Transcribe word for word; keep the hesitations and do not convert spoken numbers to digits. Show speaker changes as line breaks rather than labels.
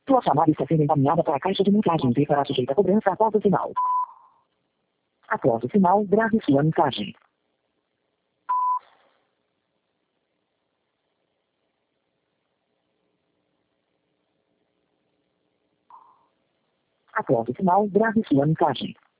Sua chamada está sendo encaminhada para a caixa de mensagens e será sujeita a cobrança após o sinal. Após o sinal, grave sua mensagem. Após o sinal, grave sua mensagem.